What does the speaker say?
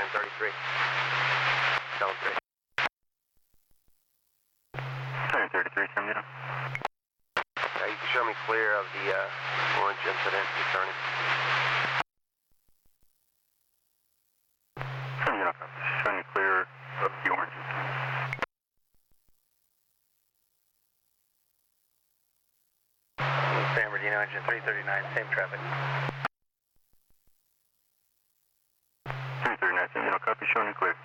33. Zone 3. 33, San Diego. You can show me clear of the orange incident returning. San Diego, showing you clear of the orange incident. San Bernardino, engine 339, same traffic. 339, San Diego, copy, showing you clear.